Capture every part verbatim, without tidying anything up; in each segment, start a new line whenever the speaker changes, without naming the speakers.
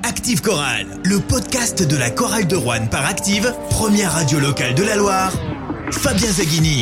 Active Chorale, le podcast de la chorale de Roanne par Active, première radio locale de la Loire. Fabien Zaghini.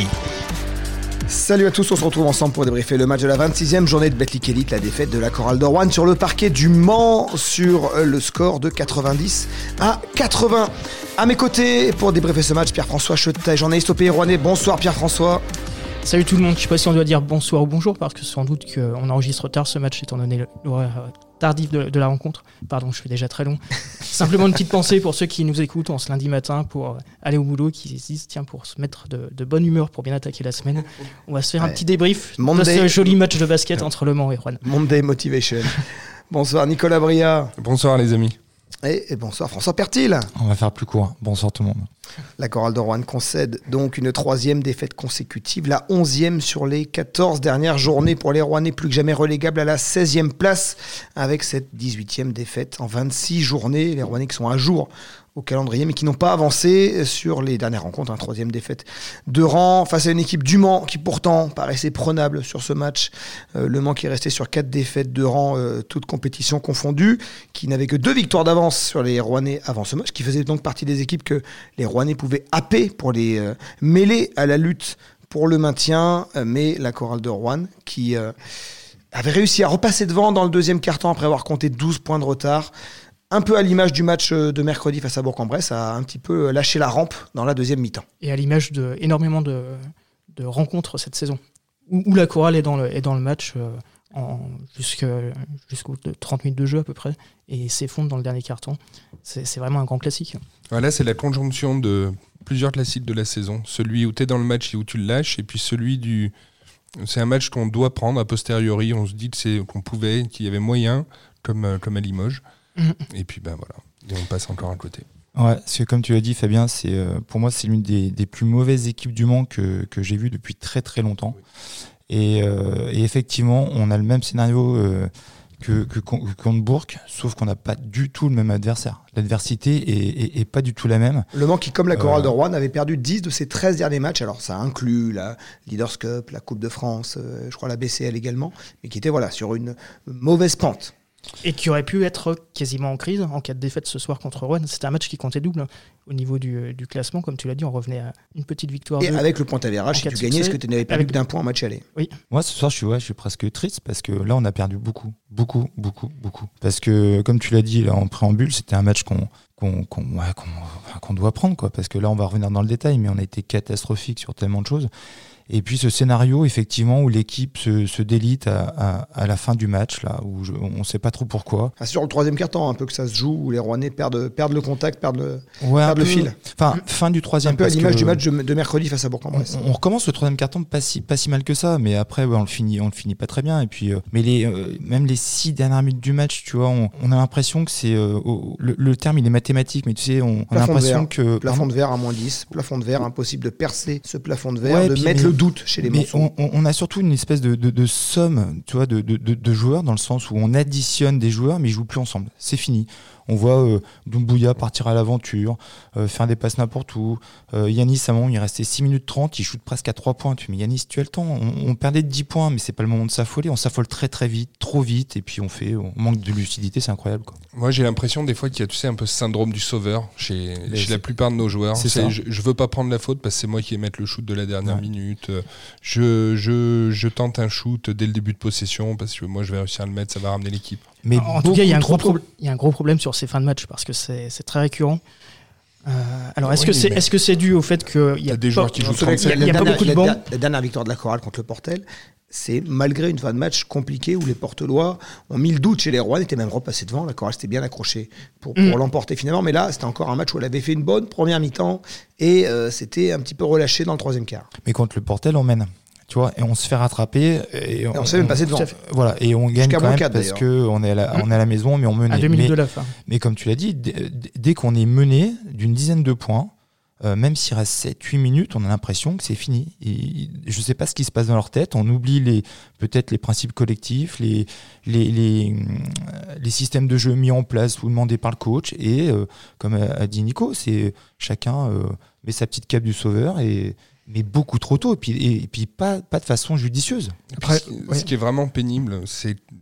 Salut à tous, on se retrouve ensemble pour débriefer le match de la vingt-sixième journée de Betclic Elite, la défaite de la chorale de Roanne sur le parquet du Mans sur le score de quatre-vingt-dix à quatre-vingts. À mes côtés, pour débriefer ce match, Pierre-François Chetaille, journaliste au Pays Rouennais. Bonsoir Pierre-François.
Salut tout le monde, je ne sais pas si on doit dire bonsoir ou bonjour parce que sans doute qu'on enregistre tard ce match étant donné l'horaire tardif de, de la rencontre. Pardon, je fais déjà très long. Simplement une petite pensée pour ceux qui nous écoutent en ce lundi matin pour aller au boulot, qui se disent tiens, pour se mettre de, de bonne humeur pour bien attaquer la semaine, on va se faire ouais. un petit débrief
Monday.
de ce joli match de basket entre Le Mans et Roanne.
Monday Motivation. Bonsoir Nicolas Bria.
Bonsoir les amis.
Et, et bonsoir François Pertil.
On va faire plus court. Bonsoir tout le monde.
La chorale de Roanne concède donc une troisième défaite consécutive, la onzième sur les quatorze dernières journées pour les Rouennais, plus que jamais relégables à la seizième place avec cette dix-huitième défaite en vingt-six journées. Les Rouennais qui sont à jour au calendrier mais qui n'ont pas avancé sur les dernières rencontres. Hein, troisième défaite de rang face à une équipe du Mans qui pourtant paraissait prenable sur ce match. Euh, le Mans qui est resté sur quatre défaites de rang, euh, toutes compétitions confondues, qui n'avait que deux victoires d'avance sur les Rouennais avant ce match, qui faisait donc partie des équipes que les Rouennais pouvaient happer pour les euh, mêler à la lutte pour le maintien. Euh, mais la chorale de Roanne qui euh, avait réussi à repasser devant dans le deuxième quart-temps après avoir compté douze points de retard. Un peu à l'image du match de mercredi face à Bourg-en-Bresse, a un petit peu lâché la rampe dans la deuxième mi-temps.
Et à l'image de énormément de, de rencontres cette saison, où, où la chorale est dans le, est dans le match euh, en, jusqu'à, jusqu'aux trente minutes de jeu à peu près, et s'effondre dans le dernier quart-temps. C'est, c'est vraiment un grand classique.
Voilà, c'est la conjonction de plusieurs classiques de la saison. Celui où tu es dans le match et où tu le lâches, et puis celui du... C'est un match qu'on doit prendre a posteriori, on se dit que c'est, qu'on pouvait, qu'il y avait moyen, comme, comme à Limoges. Et puis ben voilà, et on passe encore à côté.
Ouais, parce que comme tu l'as dit Fabien, c'est, euh, pour moi c'est l'une des, des plus mauvaises équipes du Mans que, que j'ai vues depuis très très longtemps. Oui. Et, euh, et effectivement, on a le même scénario euh, que, que, que contre Bourg, sauf qu'on n'a pas du tout le même adversaire. L'adversité est, est, est pas du tout la même.
Le Mans qui, comme la chorale
euh,
de Roanne, avait perdu dix de ses treize derniers matchs. Alors ça inclut la Leaders Cup, la Coupe de France, euh, je crois la B C L également, mais qui était voilà, sur une mauvaise pente.
Et qui aurait pu être quasiment en crise en cas de défaite ce soir contre Roanne. C'était un match qui comptait double au niveau du, du classement. Comme tu l'as dit, on revenait à une petite victoire.
Et avec le point d'avérage, si tu gagnais, est-ce que tu n'avais pas avec... plus d'un point en match aller ?
Oui.
Moi, ce soir, je suis, ouais, je suis presque triste parce que là, on a perdu beaucoup, beaucoup, beaucoup, beaucoup. Parce que, comme tu l'as dit là, en préambule, c'était un match qu'on, qu'on, qu'on, ouais, qu'on, enfin, qu'on doit prendre, quoi. Parce que là, on va revenir dans le détail, mais on a été catastrophique sur tellement de choses. Et puis ce scénario, effectivement, où l'équipe se, se délite à, à, à la fin du match, là, où je, on ne sait pas trop pourquoi.
Ah, c'est sur le troisième quart-temps, un peu que ça se joue, où les Rouennais perdent, perdent le contact, perdent le,
ouais,
perdent
peu,
le fil.
Enfin, fin du troisième.
Un peu à l'image
que,
du match de, de mercredi face à Bourg-en-Bresse.
On, on recommence le troisième quart-temps pas si, pas si mal que ça, mais après, ouais, on le finit, on le finit pas très bien. Et puis, euh, mais les, euh, même les six dernières minutes du match, tu vois, on, on a l'impression que c'est euh, oh, le, le terme, il est mathématique, mais tu sais, on, on a l'impression que
plafond de verre à moins dix, plafond de verre, impossible de percer ce plafond de verre,
ouais,
de
puis,
mettre
mais,
le doute chez les monstres.
On, on a surtout une espèce de, de, de somme, tu vois, de, de, de joueurs, dans le sens où on additionne des joueurs mais ils jouent plus ensemble, c'est fini. On voit euh, Doumbouya partir à l'aventure, euh, faire des passes n'importe où. Euh, Yanis, à un moment, il restait six minutes trente, il shoot presque à trois points. Tu dis, mais Yanis, tu as le temps. On, on perdait de dix points, mais c'est pas le moment de s'affoler. On s'affole très très vite, trop vite, et puis on fait, on manque de lucidité, c'est incroyable, quoi.
Moi, j'ai l'impression des fois qu'il y a, tu sais, un peu ce syndrome du sauveur chez, chez la plupart de nos joueurs.
C'est
c'est,
ça.
je, je veux pas prendre la faute parce que c'est moi qui vais mettre le shoot de la dernière ouais. minute. Je, je, je tente un shoot dès le début de possession parce que moi, je vais réussir à le mettre, ça va ramener l'équipe.
Mais en tout cas, il y a un gros pro- il y a un gros problème sur ces fins de match parce que c'est, c'est très récurrent. Euh, alors, est-ce, oui, que c'est, est-ce que c'est dû au fait qu'il y a
des
pas,
joueurs qui jouent
trente-sept, il y a, il y a pas beaucoup de bancs.
La, la dernière victoire de la chorale contre le Portel, c'est malgré une fin de match compliquée où les Portelois ont mis le doute chez les Rois, étaient même repassés devant. La chorale s'était bien accrochée pour, pour mm. l'emporter finalement. Mais là, c'était encore un match où elle avait fait une bonne première mi-temps et euh, c'était un petit peu relâché dans le troisième quart.
Mais contre le Portel, on mène. Tu vois, et on se fait rattraper et on,
et on s'est même passé devant.
Voilà, et on gagne
Jusqu'à
quand même
quatre,
parce que on est à la, on est à la maison, mais on menait.
À deux minutes
mais,
de la fin.
Mais comme tu l'as dit, d- dès qu'on est mené d'une dizaine de points, euh, même s'il reste sept huit minutes, on a l'impression que c'est fini. Et je sais pas ce qui se passe dans leur tête. On oublie les peut-être les principes collectifs, les les les, les systèmes de jeu mis en place ou demandés par le coach. Et euh, comme a dit Nico, c'est chacun euh, met sa petite cape du sauveur et mais beaucoup trop tôt, et puis, et, et puis pas, pas de façon judicieuse.
Après, ce, ouais. ce qui est vraiment pénible, c'est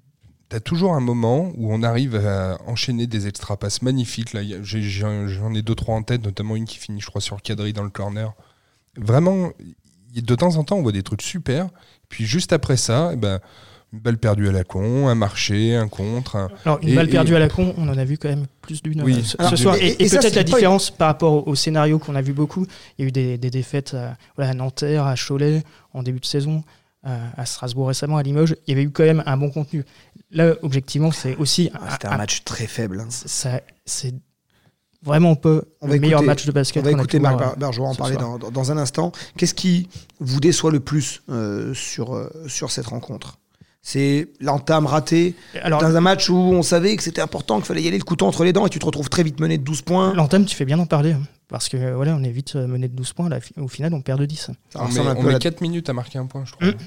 t'as toujours un moment où on arrive à enchaîner des extra passes magnifiques. Là, j'ai, j'en ai deux, trois en tête, notamment une qui finit, je crois, sur quadrille dans le corner. Vraiment, de temps en temps, on voit des trucs super. Puis juste après ça, eh ben, une balle perdue à la con, un marché, un contre. Un...
Alors, une
et,
balle perdue
et...
à la con, on en a vu quand même plus d'une
oui.
ce,
Alors,
ce soir.
et,
Et, et,
et ça,
peut-être la
pas...
différence par rapport au, au scénario qu'on a vu beaucoup. Il y a eu des, des défaites à, voilà, à Nanterre, à Cholet, en début de saison, à, à Strasbourg récemment, à Limoges. Il y avait eu quand même un bon contenu. Là, objectivement, c'est aussi...
Ah, c'était un, un match très faible. Hein.
Ça, c'est vraiment pas
on
le
va
meilleur
écouter,
match de basket.
On va écouter Marc
voir,
Bergeron en parler dans, dans un instant. Qu'est-ce qui vous déçoit le plus euh, sur, euh, sur cette rencontre ? C'est l'entame ratée Alors, dans un match où on savait que c'était important, qu'il fallait y aller le couteau entre les dents et tu te retrouves très vite mené de douze points.
L'entame, tu fais bien d'en parler. Hein, parce que voilà, on est vite mené de douze points. Là, au final, on perd de dix.
Ça on met, on met la... quatre minutes à marquer un point, je trouve. Mmh.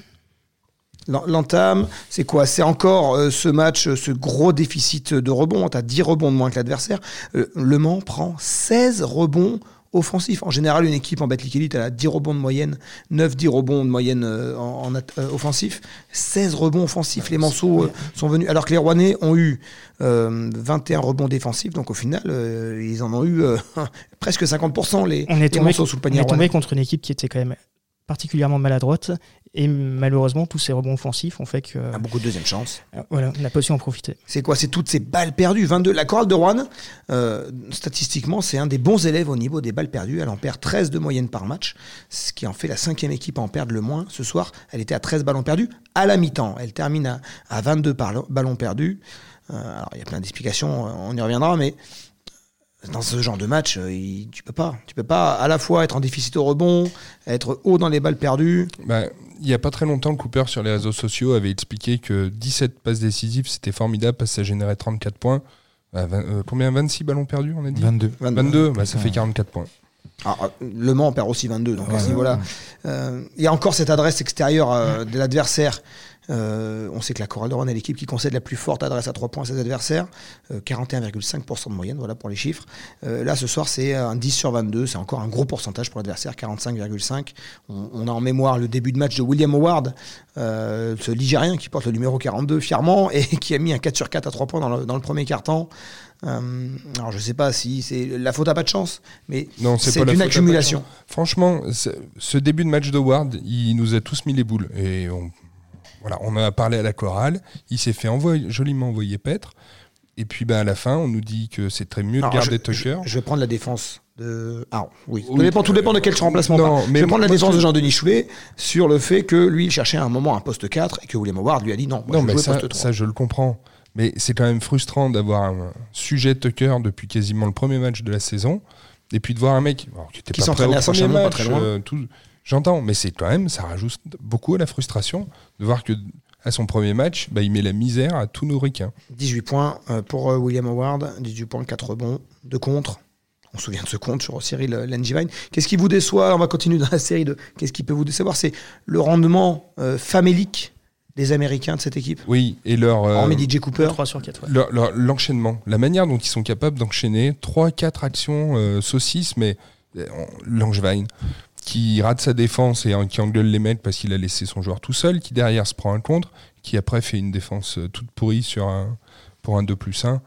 L'entame, c'est quoi ? C'est encore euh, ce match, euh, ce gros déficit de rebonds. Tu as dix rebonds de moins que l'adversaire. Euh, Le Mans prend seize rebonds offensifs. En général, une équipe en Betclic Elite, elle a dix rebonds de moyenne, neuf dix rebonds de moyenne euh, en, en euh, offensif, seize rebonds offensifs. Les Manceaux euh, sont venus, alors que les Rouennais ont eu euh, vingt et un rebonds défensifs. Donc au final, euh, ils en ont eu euh, presque cinquante pour cent les,
on est
les Manceaux sous le panier.
On est tombé contre une équipe qui était quand même particulièrement maladroite et malheureusement tous ces rebonds offensifs ont fait que
on a beaucoup de deuxième chance.
Euh, voilà, on n'a pas su en profiter.
C'est quoi ? C'est toutes ces balles perdues. vingt-deux. La chorale de Roanne, euh, statistiquement, c'est un des bons élèves au niveau des balles perdues. Elle en perd treize de moyenne par match, ce qui en fait la cinquième équipe à en perdre le moins. Ce soir, elle était à treize ballons perdus à la mi-temps. Elle termine à, à vingt-deux par ballons perdus. Euh, alors il y a plein d'explications, on y reviendra, mais dans ce genre de match, il, tu peux pas. Tu peux pas à la fois être en déficit au rebond, être haut dans les balles perdues.
Bah, il n'y a pas très longtemps, Cooper sur les réseaux sociaux avait expliqué que dix-sept passes décisives, c'était formidable parce que ça générait trente-quatre points. Bah, vingt, euh, combien vingt-six ballons perdus, on a dit
vingt-deux.
vingt-deux, bah, ça fait quarante-quatre points.
Alors, Le Mans perd aussi vingt-deux, donc
ouais,
à ce niveau-là.
ouais.
Euh, il y a encore cette adresse extérieure euh, de l'adversaire. Euh, on sait que la Chorale de Roanne est l'équipe qui concède la plus forte adresse à trois points à ses adversaires, euh, quarante et un virgule cinq pour cent de moyenne, voilà pour les chiffres. Euh, là, ce soir, c'est un dix sur vingt-deux, c'est encore un gros pourcentage pour l'adversaire, quarante-cinq virgule cinq. On, on a en mémoire le début de match de William Howard, euh, ce Ligérien qui porte le numéro quarante-deux fièrement et qui a mis un quatre sur quatre à trois points dans le, dans le premier quart-temps. Euh, alors, je sais pas si c'est la faute à pas de chance, mais
non, c'est,
c'est
pas
une
la
accumulation.
Franchement, ce début de match d'Howard, il nous a tous mis les boules. Et on. Voilà, on a parlé à la chorale, il s'est fait envoyer, joliment envoyer paître, et puis bah, à la fin, on nous dit que c'est très mieux de
Alors,
garder
je,
Tucker.
Je, je vais prendre la défense de. Ah oui,
oui.
Tout, dépend, tout dépend de quel remplacement.
Non, mais
je vais prendre la
moi,
défense
je...
de Jean-Denis Choulet sur le fait que lui, il cherchait à un moment un poste quatre et que William Howard lui a dit non, moi,
non
je
mais
veux
ça,
poste trois.
ça, je le comprends. Mais c'est quand même frustrant d'avoir un sujet Tucker depuis quasiment le premier match de la saison, et puis de voir un mec alors, qui était
qui
pas prêt au
à
premier
match,
match.
pas très loin.
Euh, tout... J'entends, mais c'est quand même, ça rajoute beaucoup à la frustration de voir que à son premier match, bah, il met la misère à tous nos ricains.
dix-huit points pour William Howard, dix-huit points, quatre rebonds, deux contres. On se souvient de ce compte sur Cyril Langevin. Qu'est-ce qui vous déçoit ? On va continuer dans la série de qu'est-ce qui peut vous décevoir ? C'est le rendement euh, famélique des Américains de cette équipe.
Oui, et leur. Euh,
Hormis D J Cooper.
trois sur quatre. Ouais.
Leur, leur, l'enchaînement, la manière dont ils sont capables d'enchaîner trois quatre actions euh, saucisses, mais euh, Langevin qui rate sa défense et qui engueule les mecs parce qu'il a laissé son joueur tout seul, qui derrière se prend un contre, qui après fait une défense toute pourrie sur un, pour un deux plus un.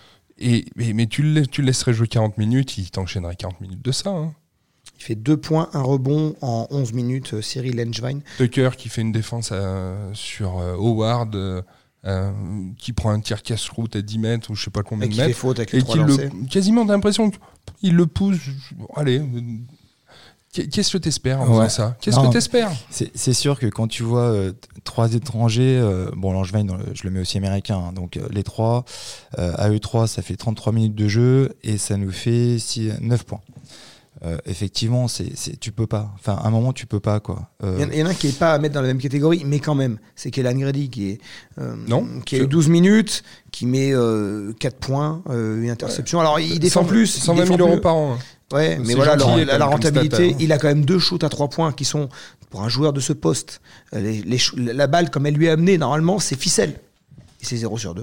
Et, mais, mais tu, le, tu le laisserais jouer quarante minutes, il t'enchaînerait quarante minutes de ça. Hein.
Il fait deux points, un rebond en onze minutes, euh, Cyril Langevin.
Tucker qui fait une défense à, sur euh, Howard, euh, euh, qui prend un tir casse-route à dix mètres ou je sais pas combien
et
de
qui
mètres.
fait faute avec les
et
trois
qui
lancers.
le, quasiment t'as l'impression qu'il le pousse. Allez. Qu'est-ce que t'espères en
ouais.
faisant ça ? Qu'est-ce
non,
que t'espères ?
c'est, c'est sûr que quand tu vois euh, trois étrangers, euh, bon Langevin, je le mets aussi américain, hein, donc euh, les trois, euh, à eux trois, ça fait trente-trois minutes de jeu et ça nous fait six, neuf points. Euh, effectivement, c'est, c'est, tu peux pas. Enfin, à un moment, tu peux pas, quoi. Euh...
Il y en a un qui n'est pas à mettre dans la même catégorie, mais quand même, c'est Kellan Grady qui, est, euh,
non,
qui a eu douze minutes, qui met euh, quatre points, euh, une interception. Ouais. Alors, il défend
cent,
plus.
cent vingt mille euros par an. Hein.
Ouais, mais
c'est
voilà,
gentil,
la, la, la rentabilité,
stat, hein.
il a quand même deux shoots à trois points qui sont, pour un joueur de ce poste, les, les, la balle, comme elle lui est amenée, normalement, c'est ficelle. Et c'est zéro sur deux.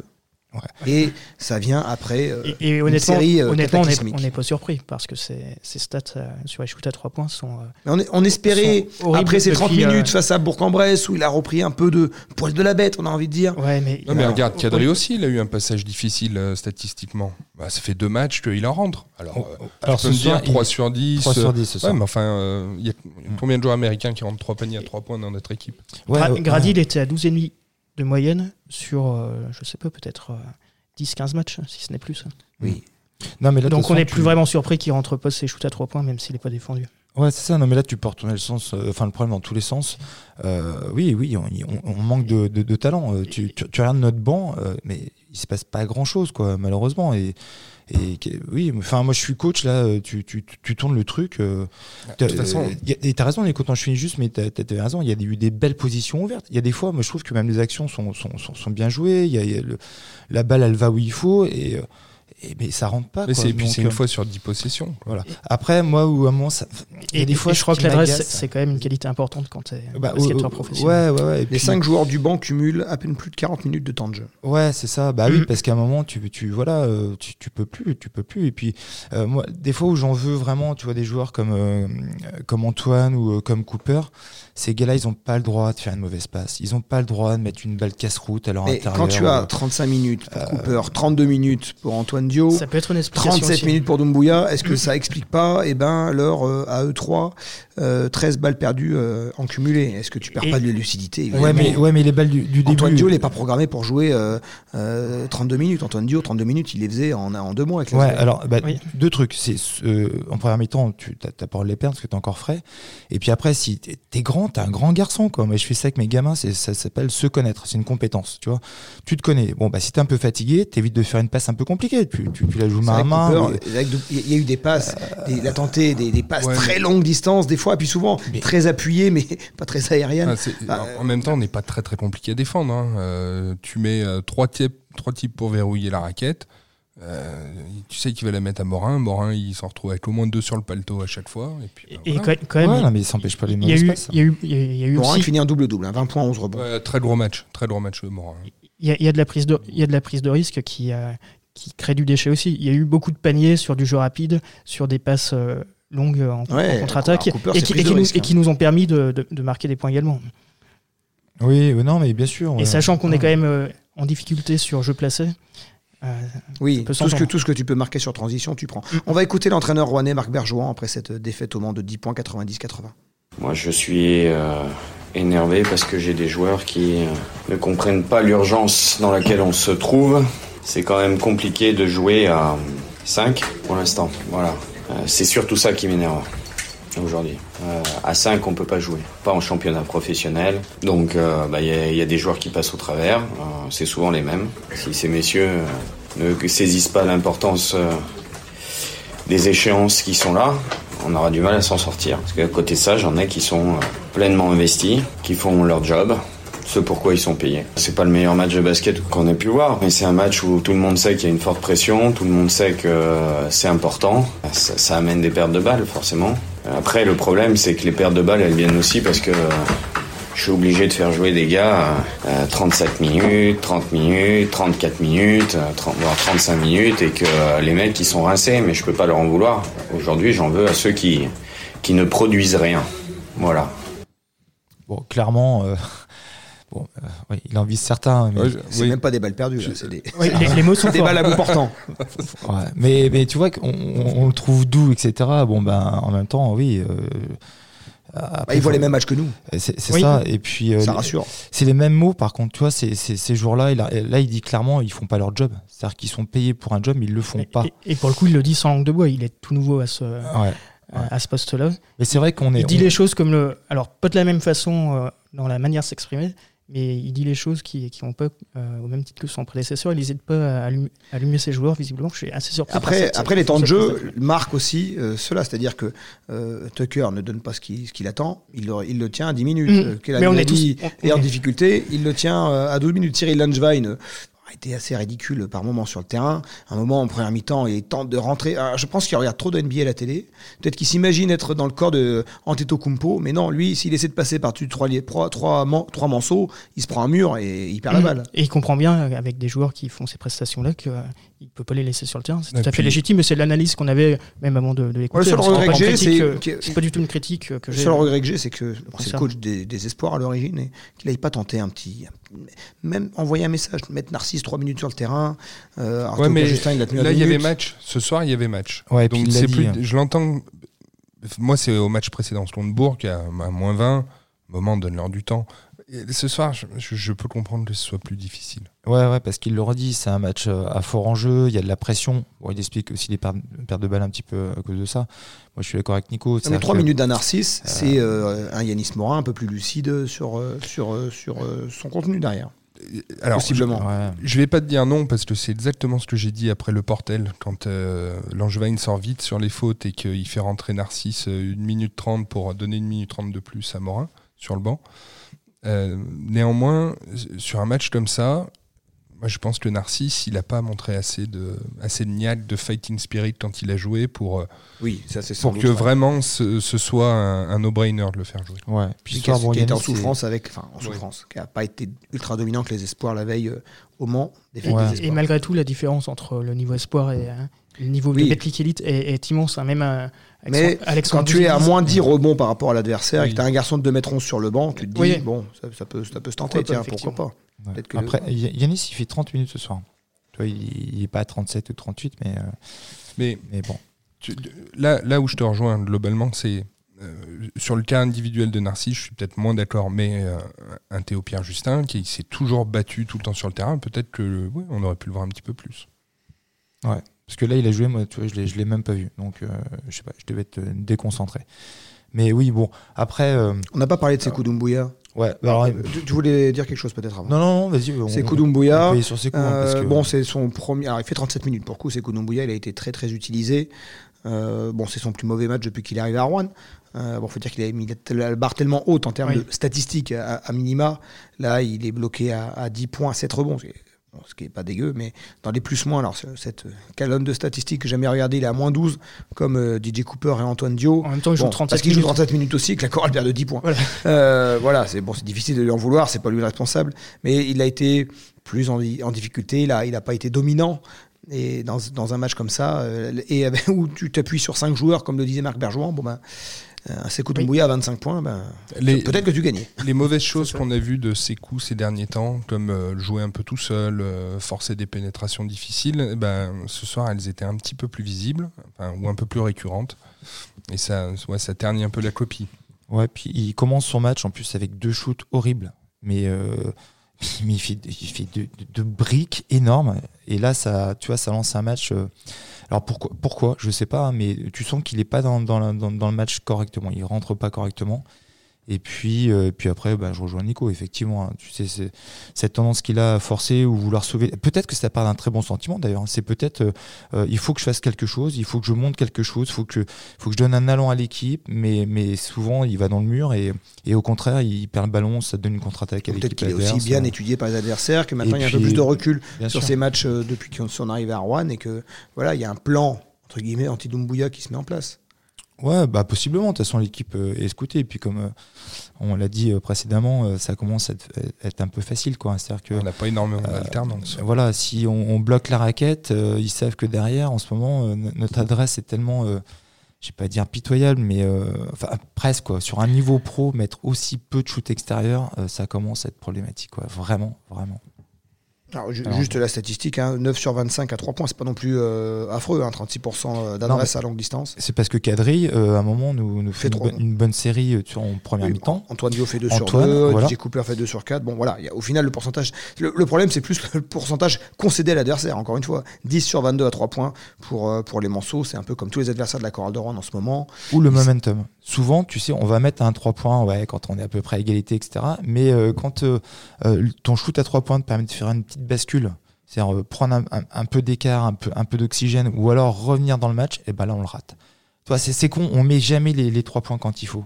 Ouais. Et ça vient après euh,
et, et honnêtement,
une série euh,
honnêtement
cataclysmique.
on n'est pas surpris parce que ces, ces stats euh, sur les shoots à trois points sont. Euh,
Mais on, est, on espérait, après ces trente
depuis,
minutes
euh...
face à Bourg-en-Bresse, où il a repris un peu de poil de la bête, on a envie de dire.
Ouais, mais,
non, mais
alors,
regarde, Kadri aussi, il a eu un passage difficile euh, statistiquement. Bah, ça fait deux matchs qu'il en rentre. Alors, euh,
Alors
tu peux me dire
il...
trois sur dix.
trois sur dix, c'est ça.
Ouais, mais enfin, il euh, y a combien de joueurs américains qui rentrent trois paniers à trois points dans notre équipe?
Ouais,
Gra-
ouais.
Grady, il était à douze virgule cinq de moyenne sur, euh, je sais pas, peut-être euh, dix quinze matchs, si ce n'est plus.
Oui.
Non, mais là,
Donc on n'est
tu...
plus vraiment surpris qu'il rentre pas ses shoots à trois points, même s'il n'est pas défendu.
Ouais, c'est ça. Non, mais là, tu peux retourner le sens, euh, enfin le problème dans tous les sens. Euh, oui, oui, on, on, on manque de, de, de talent. Euh, tu, tu, tu regardes notre banc, euh, mais il se passe pas grand-chose, quoi, malheureusement. Et, et oui, enfin, moi, je suis coach là. Tu, tu, tu tournes le truc. Euh,
de toute façon,
y a, et t'as raison, les coachs, je finis juste, mais t'as, t'as raison. Il y a eu des belles positions ouvertes. Il y a des fois, moi, je trouve que même les actions sont, sont, sont, sont bien jouées. Il y a, y a le, la balle, elle va où il faut et. Et mais ça rentre pas.
Mais
quoi.
c'est, puis
Donc,
c'est une fois sur dix possessions.
Voilà. Après, moi, ou à un moment, ça.
Et des fois, je crois que l'adresse, c'est, c'est quand même une qualité importante quand tu es
bah,
basketteur
euh,
professionnel.
Ouais, ouais, ouais. Et
Les
puis,
cinq joueurs du banc cumulent à peine plus de quarante minutes de temps de jeu.
Ouais, c'est ça. Bah oui,
Mm.
parce qu'à un moment, tu, tu voilà, euh, tu, tu peux plus, tu peux plus. Et puis, euh, moi, des fois où j'en veux vraiment, tu vois, des joueurs comme euh, comme Antoine ou euh, comme Cooper, ces gars-là, ils ont pas le droit de faire une mauvaise passe. Ils ont pas le droit de mettre une balle casse-route à leur
Mais
intérieur.
quand tu as trente-cinq minutes pour Cooper, trente-deux minutes pour Antoine Dio,
Ça peut être une explication
trente-sept
aussi.
minutes pour Doumbouya, est-ce que ça explique pas eh ben, leur, euh, à eux trois, euh, treize balles perdues euh, en cumulé? Est-ce que tu perds
Et-
pas de lucidité
Ouais, mais ouais, mais les balles du, du
Antoine
début.
Dio, il n'est pas programmé pour jouer euh, euh, trente-deux minutes. Antoine Dio, trente-deux minutes, il les faisait en, en deux mois avec les
Ouais,
Aztecs.
alors bah,
Oui.
deux trucs. C'est euh, en première mi-temps, tu t'as, t'as pas de les perdre parce que t'es encore frais. Et puis après, si t'es, t'es grand, t'es un grand garçon, quoi. Moi, je fais ça avec mes gamins. C'est, ça s'appelle se connaître. C'est une compétence, tu vois. Tu te connais. Bon, bah si t'es un peu fatigué, t'évites de faire une passe un peu compliquée. Tu, tu, tu la joues
C'est
main à
vrai que
main.
Cooper,
mais-
avec de- Il y a eu des passes, des- il a tenté des, des passes
Ouais,
très
mais-
longues distances, des fois, et puis souvent
Mais-
très appuyées, mais pas très aériennes.
Ah, c'est-
Bah,
en même temps, on n'est pas très très compliqué à défendre. Hein. Euh, tu mets euh, trois types, trois types pour verrouiller la raquette. Euh, tu sais qu'il va la mettre à Morin. Morin, il s'en retrouve avec au moins deux sur le paletot à chaque fois. Et, puis, bah,
Et
voilà.
quand, quand même,
Ouais, non, mais ça empêche pas les
il y a
mauvaises
eu,
passes.
il y a eu, il y a- il y a eu
Morin
aussi,
qui finit un double-double, hein, vingt points, onze rebonds.
Ouais, très gros match, très gros match de Morin.
il y a, il y a de la prise de, il y a de la prise de risque qui, euh, qui crée du déchet aussi. Il y a eu beaucoup de paniers sur du jeu rapide, sur des passes euh, longues en,
Ouais,
en contre-attaque,
alors Cooper,
et
c'est
qui,
prise
et
de
qui nous,
risque,
et
hein.
qui nous ont permis de, de, de marquer des points également.
Oui, euh, non, mais bien sûr.
Et
ouais.
sachant qu'on est
Ouais.
quand même euh, en difficulté sur jeu placé, euh,
Oui,
peut
tout ce, que,
s'entendre.
tout ce que tu peux marquer sur transition, tu prends.
Mm.
On va écouter l'entraîneur rouennais Marc Bergevin après cette défaite au Mans de dix points, quatre-vingt-dix quatre-vingts.
Moi, je suis euh, énervé parce que j'ai des joueurs qui euh, ne comprennent pas l'urgence dans laquelle on se trouve. C'est quand même compliqué de jouer à cinq pour l'instant. Voilà. Euh, c'est surtout ça qui m'énerve aujourd'hui. Euh, à cinq, on peut pas jouer. Pas en championnat professionnel. Donc, il euh, bah, y, a, y a des joueurs qui passent au travers. Euh, c'est souvent les mêmes. Si ces messieurs euh, ne saisissent pas l'importance euh, des échéances qui sont là, on aura du mal à s'en sortir. Parce qu'à côté de ça, j'en ai qui sont euh, pleinement investis, qui font leur job, ce pourquoi ils sont payés. C'est pas le meilleur match de basket qu'on ait pu voir, mais c'est un match où tout le monde sait qu'il y a une forte pression, tout le monde sait que euh, c'est important. Ça, ça amène des pertes de balles, forcément. Après, le problème, c'est que les pertes de balles, elles viennent aussi parce que euh, je suis obligé de faire jouer des gars euh, trente-sept minutes, trente minutes, trente-quatre minutes, euh, trente, voire trente-cinq minutes, et que euh, les mecs, ils sont rincés, mais je peux pas leur en vouloir. Aujourd'hui, j'en veux à ceux qui, qui ne produisent rien. Voilà.
Bon, clairement, euh, bon, euh, oui, il en vise certains. Mais,
Ouais, je-
C'est
oui.
même pas des balles perdues, là, c'est des,
oui, les, les mots sont
c'est des
forts.
balles à bout portant.
ouais, mais, mais tu vois qu'on on, on le trouve doux, et cetera. Bon, ben, en même temps, oui. Euh, après,
Bah, ils voient
faut-
les mêmes matchs que nous,
C'est, c'est
Oui.
ça. Et puis, euh,
ça
les-
rassure.
c'est les mêmes mots, par contre, tu vois, c'est, c'est, ces jours-là, il a- là, il dit clairement, ils font pas leur job. C'est-à-dire qu'ils sont payés pour un job, mais ils le font
Et,
pas.
et- et pour le coup, il le dit sans langue de bois. Il est tout nouveau à ce,
Ouais.
à, à ce poste-là.
Mais c'est vrai qu'on est.
Il dit
on-
les choses comme le. Alors, pas de la même façon euh, dans la manière de s'exprimer, mais il dit les choses qui qui ont pas, euh, au même titre que son prédécesseur. Il n'hésite pas à allumer, à allumer ses joueurs, visiblement. Je suis assez surpris. par
Après,
cette-
après les temps de
cette
jeu marquent aussi euh, cela, c'est-à-dire que euh, Tucker ne donne pas ce qu'il, ce qu'il attend, il le, il le tient à dix minutes.
Mmh.
Euh, Kelan
Mais on est
Lally
tous- on-
est en
on est-
difficulté, il le tient euh, à douze minutes. Cyril Langevin, euh, a été assez ridicule par moment sur le terrain. À un moment, en première mi-temps, il tente de rentrer. Alors, je pense qu'il regarde trop de N B A à la télé. Peut-être qu'il s'imagine être dans le corps de Antetokounmpo, mais non, lui, s'il essaie de passer par-dessus trois, trois, trois, man- trois manceaux, il se prend un mur et il perd la balle.
Et il comprend bien, avec des joueurs qui font ces prestations-là, qu'il ne peut pas les laisser sur le terrain. C'est
Et
tout à
puis-
fait légitime, mais c'est l'analyse qu'on avait, même avant de, de l'écouter.
Ouais, le seul
C'est
regret
pas
que
une
j'ai,
critique,
c'est
euh,
que-
c'est pas du tout une critique euh, que
Le
j'ai.
seul regret que j'ai, c'est que c'est le
concerne.
coach des, des espoirs à l'origine et qu'il n'aille pas tenté un petit. Même envoyer un message, mettre Narcisse trois minutes sur le terrain. Euh, Arthur
Ouais, mais
Justin, il l'a tenu à
là,
deux
il y avait
minutes.
match. Ce soir, il y avait match.
Ouais, et puis
Donc,
il l'a
c'est
dit,
plus.
hein.
Je l'entends. Moi, c'est au match précédent. Slonebourg, à, à moins vingt. Moment, donne-leur du temps. Et ce soir, je, je- je peux comprendre que ce soit plus difficile.
Ouais, ouais, parce qu'il le redit, c'est un match euh, à fort enjeu, il y a de la pression. Bon, il explique aussi les pertes pertes de balles un petit peu à cause de ça. Moi, je suis d'accord avec Nico.
Non, mais trois
que-
minutes d'un Narcisse, c'est euh, un Yanis Morin un peu plus lucide sur, euh, sur, euh, sur euh, son contenu derrière.
Alors,
Possiblement.
Ouais.
Je vais pas te dire non parce que c'est exactement ce que j'ai dit après le Portel quand euh, Langevin sort vite sur les fautes et qu'il fait rentrer Narcisse euh, une minute trente pour donner une minute trente de plus à Morin sur le banc. Euh, néanmoins, sur un match comme ça, moi je pense que Narcisse il n'a pas montré assez de, assez de niaque, de fighting spirit quand il a joué pour, euh,
Oui, ça c'est sans
pour
doute
que
vrai.
vraiment ce, ce soit un, un no-brainer de le faire jouer.
Ouais. Puis
Puis
ce
qui a,
soir, bon,
qui a été en
Yanis, c'est-
souffrance avec, enfin en souffrance, qui n'a pas été ultra dominant que les espoirs la veille euh, au Mans, des fêtes
Ouais.
des
Et
espoirs.
malgré tout, la différence entre le niveau espoir et hein, le niveau
Oui.
de Betclic Elite est, est immense. Hein, même euh,
Mais
Alexandre
quand tu es à
Bouzidis,
moins dix rebonds par rapport à l'adversaire et
Oui.
que tu as un garçon de deux mètres onze sur le banc, tu te dis,
Oui.
bon, ça, ça peut, ça peut se tenter,
Pourquoi pas,
tiens, pourquoi pas.
Ouais.
Peut-être que
Après, Y- Yanis, il fait trente minutes ce soir. Tu vois, il n'est pas à trente-sept ou trente-huit, mais, euh,
Mais
mais bon.
tu- là, là où je te rejoins globalement, c'est euh, sur le cas individuel de Narcisse, je suis peut-être moins d'accord, mais euh, un Théo Pierre Justin qui s'est toujours battu tout le temps sur le terrain, peut-être que oui, on aurait pu le voir un petit peu plus.
Parce que là, il a joué, moi, tu vois, je l'ai, je l'ai même pas vu. Donc, euh, je sais pas, je devais être euh, déconcentré. Mais oui, bon, après. euh,
On n'a pas parlé de Sekou Doumbouya.
ouais, bah alors,
Euh, tu, tu voulais dire quelque chose peut-être avant
non, non, non, vas-y. on-
Sekou
on-
Doumbouya.
on peut y aller sur Sekou, hein, parce
Euh,
que-
bon, c'est son premier. Alors, il fait trente-sept minutes pour le coup. Sekou Doumbouya, il a été très très utilisé. Euh, bon, c'est son plus mauvais match depuis qu'il est arrivé à Rouen. Euh, bon, faut dire qu'il a mis la barre tellement haute en termes
Oui.
de statistiques à, à minima. Là, il est bloqué à, à dix points, sept rebonds. C'est- bon, ce qui est pas dégueu, mais dans les plus-moins, alors ce- cette colonne de statistiques que j'ai jamais regardé, il est à moins douze, comme euh, D J Cooper et Antoine Dio.
En même temps, il joue
Bon,
trente-sept
parce qu'il joue
minutes.
trente-sept minutes aussi, et que la chorale perd de dix points.
Voilà.
Euh, voilà, c'est bon, c'est difficile de lui en vouloir, c'est pas lui le responsable, mais il a été plus en, en difficulté, là, il n'a pas été dominant. Et dans, dans un match comme ça, euh, et avec- où tu t'appuies sur cinq joueurs, comme le disait Marc Bergevin, bon ben, euh, un Sekou Doumbouya à vingt-cinq points, ben,
Les,
peut-être que tu gagnais.
les mauvaises choses qu'on a vues de Sekou ces derniers temps, comme euh, jouer un peu tout seul, euh, forcer des pénétrations difficiles, eh ben, ce soir elles étaient un petit peu plus visibles, enfin, ou un peu plus récurrentes. Et ça, ouais, ça ternit un peu la copie.
Ouais, puis il commence son match en plus avec deux shoots horribles. Mais, euh, mais il fait, il fait de, de- de briques énormes. Et là, ça, tu vois, ça lance un match. euh, alors pourquoi, pourquoi Je sais pas, hein, mais tu sens qu'il n'est pas dans, dans, la- dans- dans le match correctement. Il rentre pas correctement. Et puis, euh, puis après, bah, je rejoins Nico, effectivement. Hein, tu sais, c'est, cette tendance qu'il a à forcer ou vouloir sauver. Peut-être que ça part d'un très bon sentiment d'ailleurs. C'est peut-être, euh, euh, il faut que je fasse quelque chose, il faut que je monte quelque chose, il faut que, faut que je donne un allant à l'équipe. Mais, mais souvent, il va dans le mur et, et au contraire, il perd le ballon, ça donne une contre-attaque à
Peut-être
l'équipe
qu'il est
adverse.
aussi bien étudié par les adversaires, que maintenant
Et
il y a un peu
puis,
plus de recul
Bien
sur
sûr.
ces matchs euh, depuis son arrivée à Rouen, et que voilà, il y a un plan, entre guillemets, anti-Doumbouya qui se met en place.
Ouais, bah possiblement. De toute façon, l'équipe euh, est scoutée. Et puis, comme euh, on l'a dit euh, précédemment, euh, ça commence à être, à être un peu facile, quoi. C'est-à-dire que
On n'a pas énormément
Euh,
d'alternance.
voilà, si on, on bloque la raquette, euh, ils savent que derrière, en ce moment, euh, no- notre adresse est tellement, euh, je vais pas dire pitoyable, mais euh, enfin presque quoi. Sur un niveau pro, mettre aussi peu de shoot extérieur, euh, ça commence à être problématique, quoi. Vraiment, vraiment.
Alors, ju-
Alors,
juste la statistique, hein, neuf sur vingt-cinq à trois points, c'est pas non plus euh, affreux, hein, trente-six pour cent d'adresse à longue distance.
C'est parce que Kadri, euh, à un moment, nous, nous fait
Fait
une,
trois.
bonne- une bonne série euh, sur- en première
Oui,
mi-temps.
Antoine Dio fait deux
Antoine,
sur deux,
voilà.
D J Cooper fait deux sur quatre. Bon voilà, il y a, au final le pourcentage. Le, le problème c'est plus le pourcentage concédé à l'adversaire, encore une fois. dix sur vingt-deux à trois points pour, euh, pour les Manceaux, c'est un peu comme tous les adversaires de la chorale de Rouen en ce moment.
Ou le
Il-
momentum. Souvent, tu sais, on va mettre un trois points ouais, quand on est à peu près à égalité, et cetera. Mais euh, quand euh, euh, ton shoot à trois points te permet de faire une petite bascule, c'est-à-dire euh, prendre un, un- un peu d'écart, un peu, un peu d'oxygène, ou alors revenir dans le match, et ben là, on le rate. Toi, c'est, c'est con, on met jamais les, les trois points quand il faut.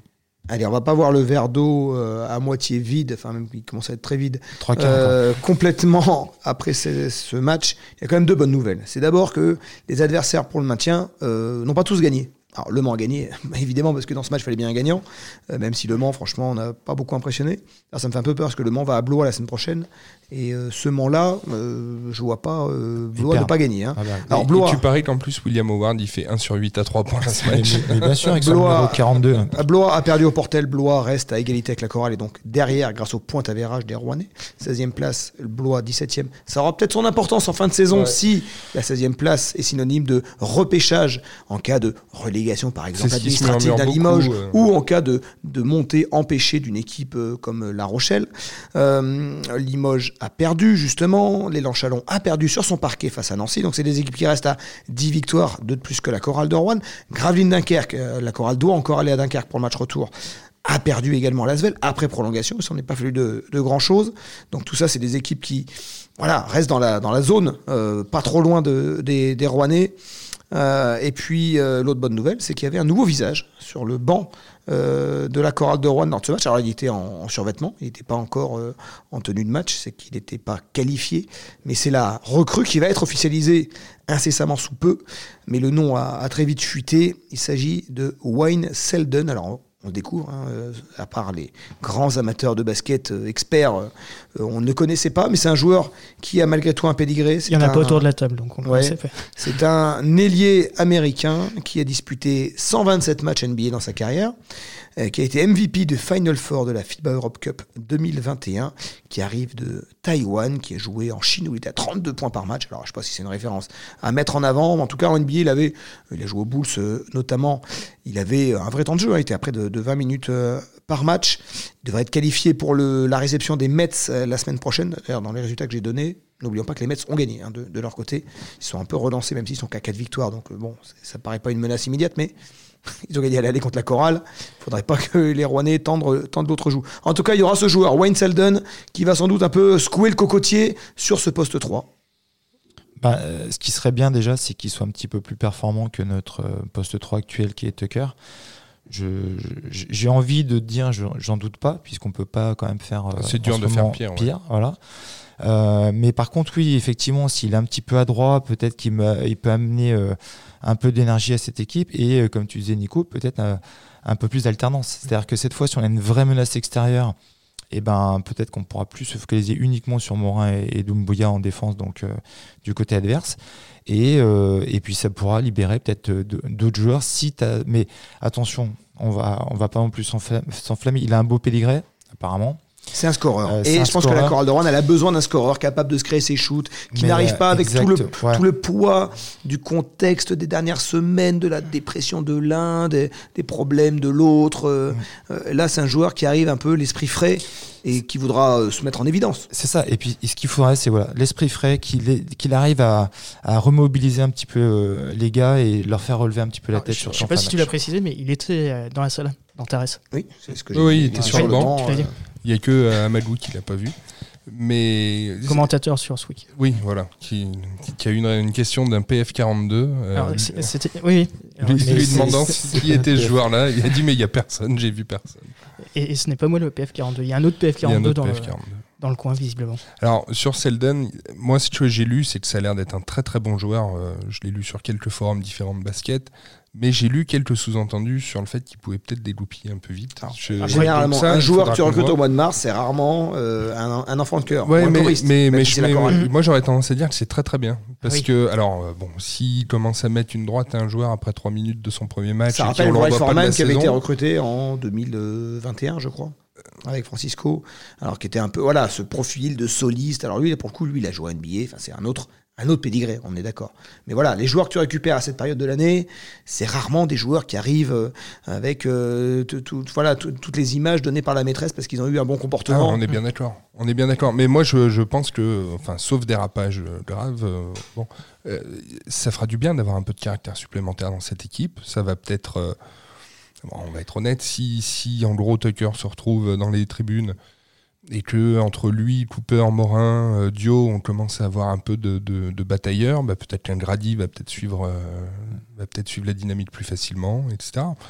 allez, on va pas voir le verre d'eau euh, à moitié vide, enfin même il commence à être très vide,
Trois quarts,
euh, complètement après ce, ce match. Il y a quand même deux bonnes nouvelles. C'est d'abord que les adversaires pour le maintien euh, n'ont pas tous gagné. Alors Le Mans a gagné, évidemment, parce que dans ce match, il fallait bien un gagnant, euh, même si Le Mans, franchement, on n'a pas beaucoup impressionné. Alors, ça me fait un peu peur, parce que Le Mans va à Blois la semaine prochaine, et euh, ce Mans-là, euh, je vois pas euh, Blois ne pas gagner. Hein.
Ah bah,
Alors,
et,
Blois,
et tu paries qu'en plus, William Howard, il fait un sur huit à trois points à ce match.
mais, mais bien sûr, avec son
Blois-
numéro quarante-deux.
Blois a perdu au Portel, Blois reste à égalité avec la Chorale, et donc derrière, grâce au point avérage des Rouennais. seizième place, Blois dix-septième. Ça aura peut-être son importance en fin de saison,
Ouais.
si la seizième place est synonyme de repêchage en cas de relégation, par exemple,
C'est ce qui se
administrative d'un
murmure
Limoges,
beaucoup, euh.
ou en cas de, de montée empêchée d'une équipe euh, comme La Rochelle. Euh, Limoges a perdu, justement. L'élan Chalon a perdu sur son parquet face à Nancy. Donc, c'est des équipes qui restent à dix victoires, deux de plus que la Chorale de Rouen. Gravelines-Dunkerque, euh, la Chorale doit encore aller à Dunkerque pour le match retour, a perdu également l'Asvel après prolongation, ça n'est pas fallu de, de grand chose. Donc tout ça, c'est des équipes qui voilà, restent dans la, dans la zone, euh, pas trop loin de, des, des Rouennais. Euh, et puis euh, l'autre bonne nouvelle, c'est qu'il y avait un nouveau visage sur le banc euh, de la Chorale de Rouen dans ce match. Alors il était en, en survêtement, il n'était pas encore euh, en tenue de match, c'est qu'il n'était pas qualifié, mais c'est la recrue qui va être officialisée incessamment sous peu, mais le nom a, a très vite fuité. Il s'agit de Wayne Selden. Alors on le découvre, hein, euh, à part les grands amateurs de basket euh, experts, euh, on ne le connaissait pas, mais c'est un joueur qui a malgré tout un pédigré.
Il n'y en a
un,
pas autour de la table, donc on le
Ouais.
connaissait pas.
C'est un ailier américain qui a disputé cent vingt-sept matchs N B A dans sa carrière, euh, qui a été M V P de Final Four de la FIBA Europe Cup deux mille vingt et un, qui arrive de Taïwan, qui a joué en Chine où il était à trente-deux points par match. Alors je ne sais pas si c'est une référence à mettre en avant, mais en tout cas en N B A, il, avait, il a joué aux Bulls euh, notamment, il avait un vrai temps de jeu, hein, il était à près de, de vingt minutes euh, par match. Il devrait être qualifié pour le, la réception des Mets euh, la semaine prochaine. D'ailleurs, dans les résultats que j'ai donnés, n'oublions pas que les Mets ont gagné, hein, de, de leur côté. Ils sont un peu relancés, même s'ils sont qu'à quatre victoires. Donc euh, bon, ça ne paraît pas une menace immédiate, mais ils ont gagné à l'aller contre la Chorale. Il ne faudrait pas que les Rouennais tendent, tendent l'autre joue. En tout cas, il y aura ce joueur, Wayne Selden, qui va sans doute un peu secouer le cocotier sur ce poste trois.
Bah, euh, ce qui serait bien déjà, c'est qu'il soit un petit peu plus performant que notre euh, poste trois actuel qui est Tucker. Je, je- j'ai envie de dire, je- j'en doute pas, puisqu'on peut pas quand même faire. euh,
C'est
en
dur
ce
de faire
moment
pire, ouais.
Pire, voilà. Euh, mais par contre, oui, effectivement, s'il est un petit peu adroit, peut-être qu'il me- il peut amener euh, un peu d'énergie à cette équipe et, euh, comme tu disais, Nico, peut-être euh, un peu plus d'alternance. C'est-à-dire que cette fois, si on a une vraie menace extérieure, eh ben, peut-être qu'on pourra plus se focaliser uniquement sur Morin et, et Doumbouya en défense, donc euh, du côté adverse. Et, euh, et puis ça pourra libérer peut-être euh, de- d'autres joueurs. Si t'as- mais attention, on va, on va pas non plus s'enfla- s'enflammer. Il a un beau pédigré, apparemment.
C'est un scoreur.
Euh,
et
c'est
je
un
pense que la
scoreur.
Chorale de Rouen, elle a besoin d'un scoreur capable de se créer ses shoots, qui
Mais,
n'arrive pas
euh,
avec tout le,
exact, ouais.
tout le poids du contexte des dernières semaines, de la dépression de l'un, des, des problèmes de l'autre. Euh, euh, là, c'est un joueur qui arrive un peu l'esprit frais et qui voudra euh, se mettre en évidence.
C'est ça. Et puis ce qu'il faudrait, c'est voilà, l'esprit frais, qu'il ait- qu'il arrive à, à remobiliser un petit peu euh, les gars et leur faire relever un petit peu la
Alors,
tête
je
sur
ne sais
son
pas
fin
si
de
tu l'as
match.
précisé, mais il était euh, dans la salle, dans Thérèse.
Oui, c'est ce que
Oui,
j'ai
il était sur le banc.
Tu l'as dit.
Il n'y a que euh, Amadou qui l'a pas vu. Mais
Commentateur sur ce week.
oui, voilà, qui, qui a eu une, une question d'un P F quarante-deux. euh,
Alors, c'est- c'était, oui, oui. Alors,
lui,
mais
lui
c'est-
demandant
c'est-
qui était ce joueur-là. Il a dit mais il n'y a personne, j'ai vu personne.
Et, et ce n'est pas moi le P F quarante-deux. Il y a un autre P F
Il y a un
quarante-deux
autre
dans,
P
le,
F quarante-deux.
dans le coin, visiblement.
Alors sur Selden, moi ce que j'ai lu, c'est que ça a l'air d'être un très très bon joueur. Euh, je l'ai lu sur quelques forums différents de basket. Mais j'ai lu quelques sous-entendus sur le fait qu'il pouvait peut-être dégoupiller un peu vite.
Alors,
Je-
Généralement,
donc ça,
un
il
joueur
faudra
que tu
qu'on
recrutes
voit.
au mois de mars, c'est rarement euh, un, un enfant de cœur.
Ouais,
ou un
mais,
choriste,
mais,
même
mais,
si
je-
c'est la
mais-
chorale.
moi j'aurais tendance à dire que c'est très très bien. Parce
Oui.
que, alors, euh, bon, s'il commence à mettre une droite à un joueur après trois minutes de son premier match,
Ça
et
rappelle
qu'on le
Roy
revoit pas de
Foreman
la
qui avait été
saison,
recruté en deux mille vingt et un, je crois, avec Francisco, alors qui était un peu, voilà, ce profil de soliste. Alors lui, pour le coup, lui, il a joué à N B A, enfin, c'est un autre, un autre pédigré, on est d'accord. Mais voilà, les joueurs que tu récupères à cette période de l'année, c'est rarement des joueurs qui arrivent euh, avec euh, tout- tout- voilà, tout- toutes les images données par la maîtresse parce qu'ils ont eu un bon
Ah,
comportement.
on est bien d'accord. On est bien d'accord. Mais moi, je, je pense que, enfin, sauf dérapage euh, grave, euh, bon, euh, ça fera du bien d'avoir un peu de caractère supplémentaire dans cette équipe. Ça va peut-être, euh, bon, on va être honnête, si, si en gros Tucker se retrouve dans les tribunes et que entre lui, Cooper, Morin, euh, Dio, on commence à avoir un peu de, de, de batailleurs, bah, peut-être qu'un Grady va peut-être suivre, euh, va peut-être suivre la dynamique plus facilement, et cetera.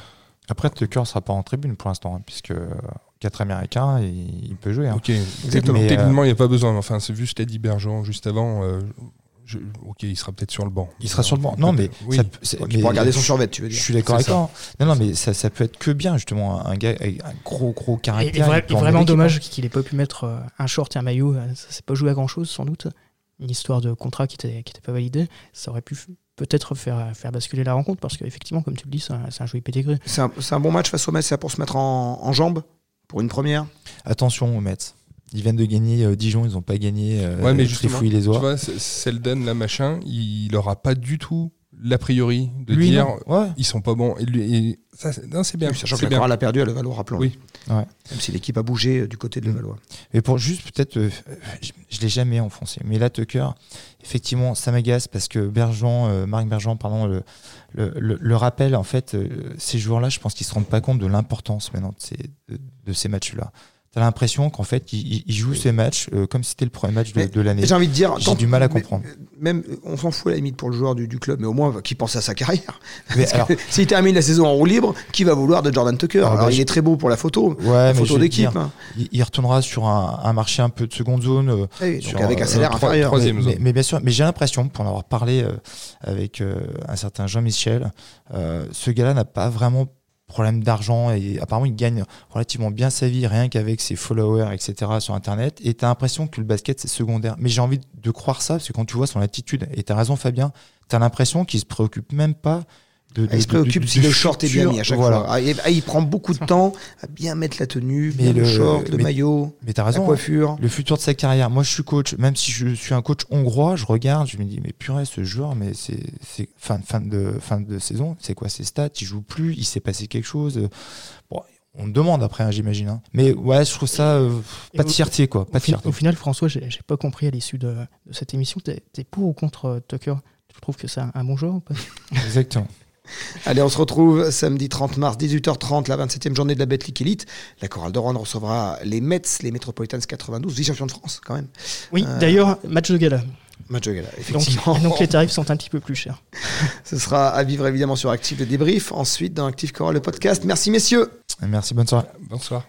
Après, Tucker ne sera pas en tribune pour l'instant, hein, puisque quatre Américains, il, il peut jouer. Hein.
Ok, exactement.
Mais,
Techniquement, il
euh,
n'y a pas besoin. Enfin, c'est vu ce qu'a dit Bergeron juste avant. Euh, je, ok, il sera peut-être sur le banc.
Il sera sur le banc. Non, mais
oui.
ça peut- c'est-
Donc,
mais-
il pourra garder son survêt, tu veux
Je
dire.
suis d'accord
C'est
avec toi. Non, non, mais ça, ça peut être que bien, justement, un gars avec un gros, gros
Et,
caractère.
et vra-
il
et
peut emmener
vraiment
l'équipe,
dommage
hein.
qu'il ait pas pu mettre euh, un short et un maillot. euh, Ça s'est pas joué à grand chose, sans doute. Une histoire de contrat qui était, qui était pas validée. Ça aurait pu f- peut-être faire, faire basculer la rencontre parce qu'effectivement, comme tu le dis, c'est un, c'est un joli pédigré.
C'est un, c'est un bon match face au Mets, c'est pour se mettre en, en jambes pour une première.
Attention aux Mets. Ils viennent de gagner euh, Dijon, ils n'ont pas gagné. Euh,
Ouais, mais
les
justement,
fouilles les
tu
oies.
vois, C- Selden, là, machin, il n'aura pas du tout l'a priori de
Lui,
dire
non. Ouais.
ils sont pas bons. Et lui- et ça, c'est- non, c'est bien.
Oui, sachant que
c'est
la
bien.
chorale a perdu à Levallois, rappelons.
Oui.
Ouais.
Même si l'équipe a bougé euh, du côté de
Mm.
Levallois.
Et pour juste peut-être, euh, je, je l'ai jamais enfoncé, mais là Tucker, effectivement, ça m'agace parce que Bergeron, euh, Marc Bergeron, pardon, le, le, le, le rappel, en fait, euh, ces joueurs-là, je pense qu'ils se rendent pas compte de l'importance maintenant de ces, de, de ces matchs-là. T'as l'impression qu'en fait, ils, ils jouent ces matchs euh, comme si c'était le premier match de,
Mais
de l'année.
J'ai envie de dire,
J'ai
tant-
du mal à
mais-
comprendre.
Même, on s'en fout à la limite pour le joueur du, du club, mais au moins qu'il pense à sa carrière.
Mais
Parce
alors,
que s'il termine la saison en roue libre, qui va vouloir de Jordan Tucker?
Alors,
Alors,
bah,
il
je-
est très beau pour la photo,
ouais,
la
mais
photo
je vais te
d'équipe.
dire,
hein.
il, il retournera sur un, un marché un peu de seconde zone. euh,
Oui,
sur,
donc avec un
euh,
salaire
trois-
inférieur.
troisième
mais,
zone.
mais- mais bien sûr, mais j'ai l'impression, pour en avoir parlé euh, avec euh, un certain Jean-Michel, euh, ce gars-là n'a pas vraiment problème d'argent et apparemment il gagne relativement bien sa vie rien qu'avec ses followers, et cetera sur Internet. Et tu as l'impression que le basket c'est secondaire. Mais j'ai envie de croire ça parce que quand tu vois son attitude, et tu as raison Fabien, tu as l'impression qu'il se préoccupe même pas de. de-
Il se
de-
préoccupe
du-
si
du
le short est bien
futur.
mis à chaque
Voilà.
fois. Ah, et- ah, il prend beaucoup de temps à bien mettre la tenue,
Mais
bien le,
le-
short, le
mais-
maillot,
Mais tu as
la
raison. hein.
coiffure.
Le futur de sa carrière. Moi, je suis coach. Même si je suis un coach hongrois, je regarde, je me dis, mais purée, ce joueur, mais c'est c'est fin, fin, de, fin de saison, c'est quoi ses stats? Il joue plus, il s'est passé quelque chose. Bon, on me demande après, hein, j'imagine. hein. Mais ouais, je trouve ça euh,
Et
pas de
au-
fierté, quoi. Pas
Au,
de
fi-
fierté.
au final, François, j'ai j'ai pas compris à l'issue de, de cette émission. T'es t'es pour ou contre euh, Tucker? Tu trouves que c'est un, un bon joueur ou pas?
Exactement.
Allez, on se retrouve samedi trente mars, dix-huit heures trente, la vingt-septième journée de la Betclic Elite. La chorale de Rouen recevra les Mets, les Metropolitans quatre-vingt-douze, vice-champions de France quand même.
Oui,
Euh,
d'ailleurs, match de gala.
Match de gala,
Donc,
effectivement.
donc les tarifs sont un petit peu plus chers.
Ce sera à vivre évidemment sur Active le débrief, ensuite dans Active Chorale le podcast. Merci messieurs.
Merci, bonne soirée.
Bonsoir.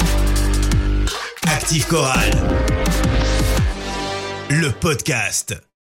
Active Chorale, le podcast.